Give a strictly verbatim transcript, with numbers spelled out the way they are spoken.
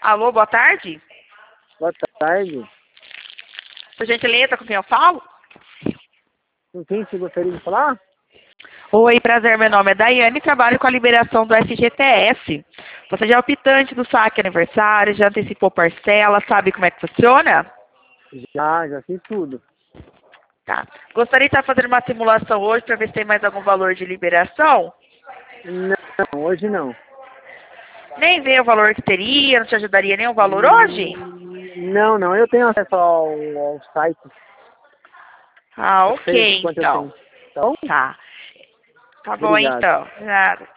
Alô, boa tarde. Boa tarde. Por gentileza, com quem eu falo? Com quem você gostaria de falar? Oi, prazer, meu nome é Daiane e trabalho com a liberação do F G T S. Você já é optante do saque aniversário, já antecipou parcela, sabe como é que funciona? Já, já fiz tudo. Tá. Gostaria de estar fazendo uma simulação hoje para ver se tem mais algum valor de liberação? Não, hoje não. Nem ver o valor que teria, não te ajudaria nem o valor hoje? Não, não, eu tenho acesso ao, ao site. Ah, Eu sei ok, quanto eu então. tenho. Tá bom? Tá. Tá bom, Obrigado. então. Nada.